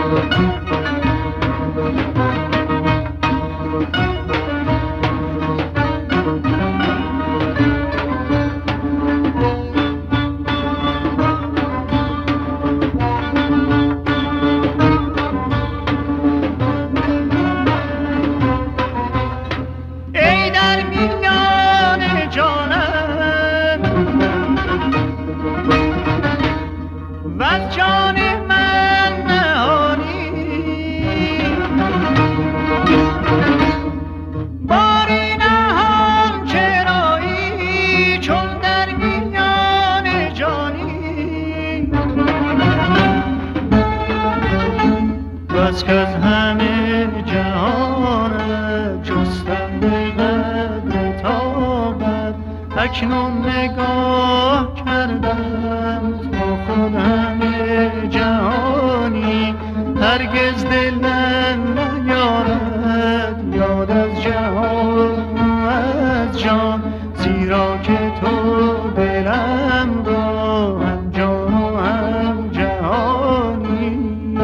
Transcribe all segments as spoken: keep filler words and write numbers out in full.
اکنون نگاه کردم تا خودم جهانی هرگز دلم نیارد یاد از جهان از جان زیرا که تو دلم را هم جان و هم جهانی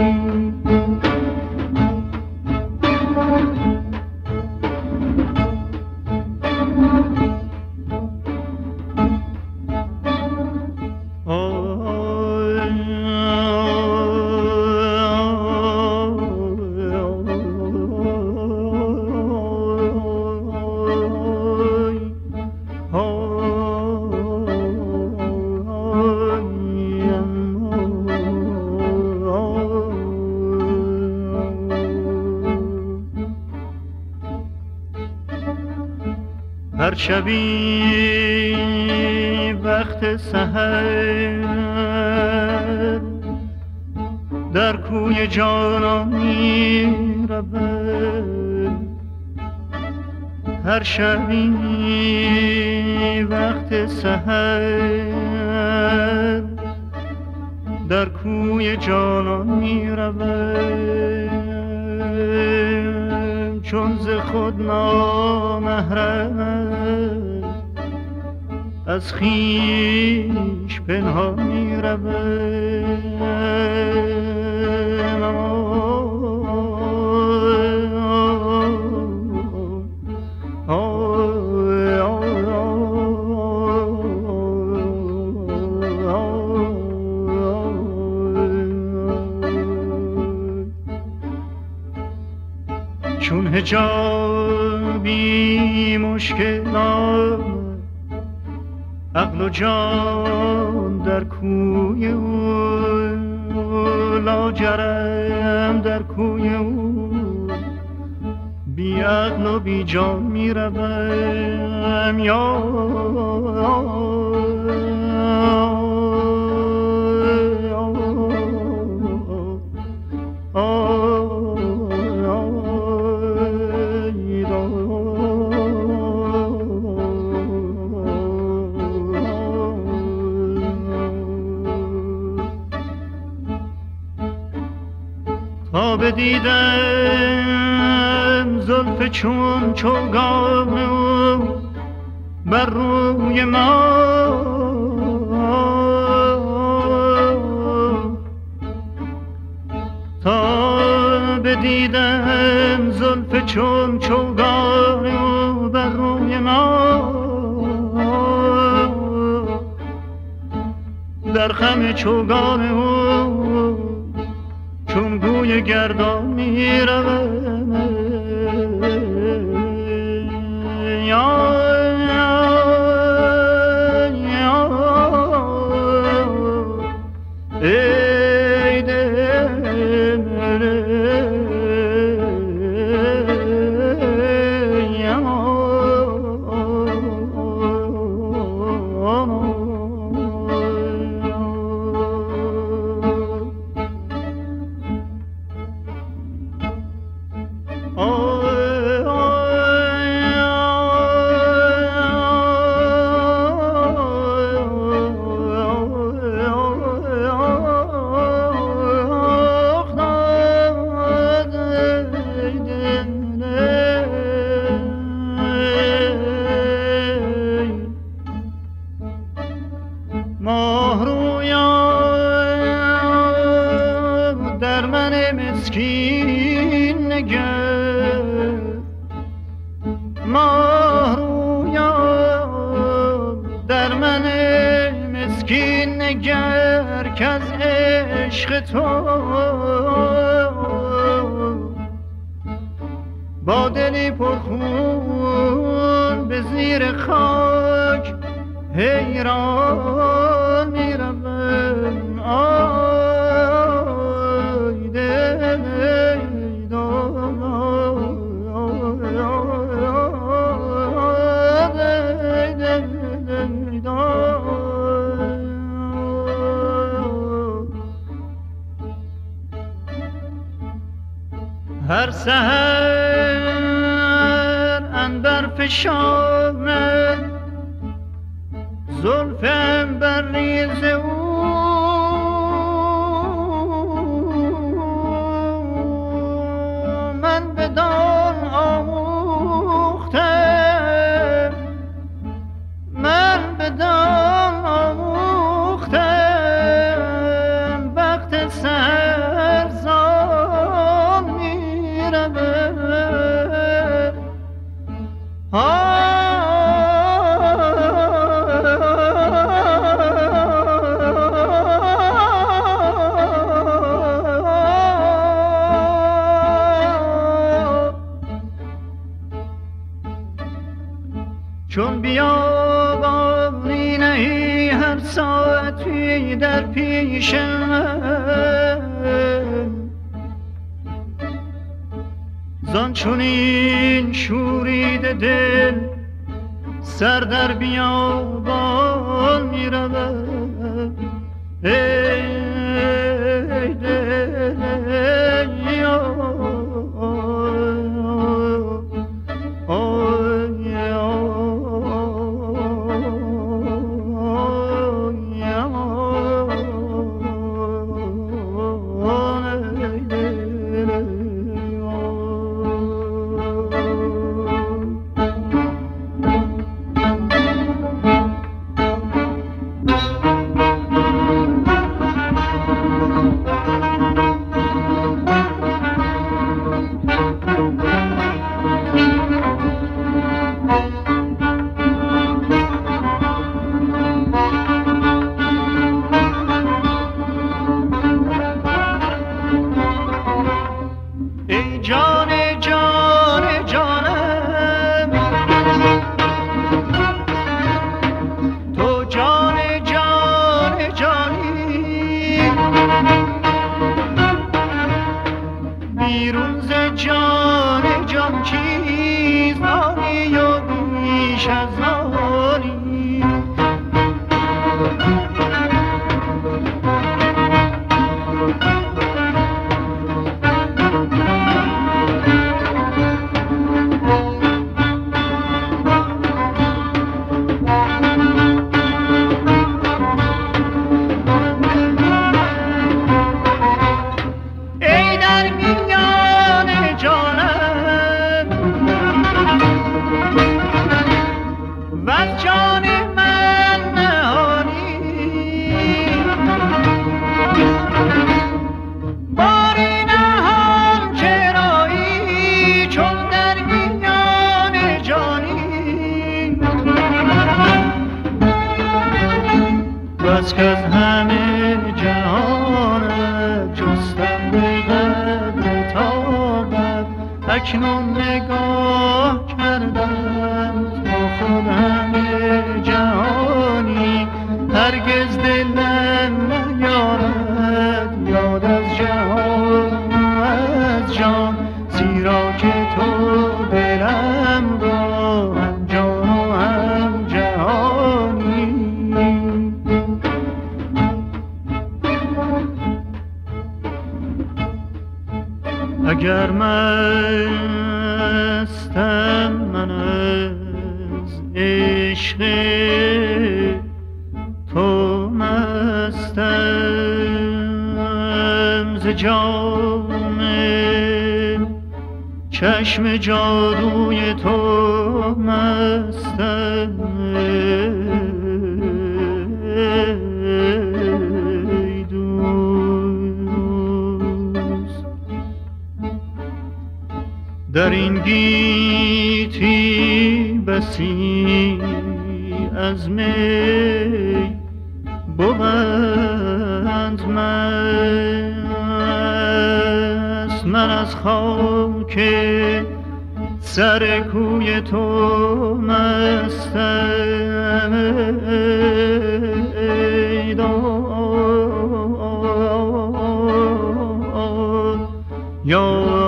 هر شبی وقت سحر در کوی جانان می رود هر شبی وقت سحر در کوی جانان می رود چون ز خود نامحرم از خویش پنهان می روم چون حجابی مشکل آمد عقل و جان در کوی او لاجرم در کوی او بی عقل و بی جان می روم یا تا بدیدم زلف چون چوگان او بر روی ما تا بدیدم زلف چون چوگان او بر روی ما در خم چوگان او چون گوی گردان می روم یا یا ای دل مسکین نگر ماه رویان در من مسکین نگر که از عشق تو با دلی پرخون به زیر خاک حیران میروم. آی دل هر سحر عنبر فشاند زلفم بر ریز او من بدان آموختم من بدان آموختم وقت سحر زان میروم. چون بیابانی نهی هر ساعتی در پیش من زان چونین شورید دل سر در بیابان می رود. ای دل ای بیرون ز جان جان چیز آنی و بیش از آنی بس که از همه جهانت جستم به قدر تابت اکنون نگاه کردم تا خود همه جهانی هرگز دلم نیارد یاد از جهان از جان زیرا که تو دلم را هم جان و هم جهانی. اگر مستم من از عشق تو مستم ز جام چشم جادوی تو مستم ای دوست در این گیتی بسی از می بوند مست. من از خاک سر کوی تو مستم ای داد یا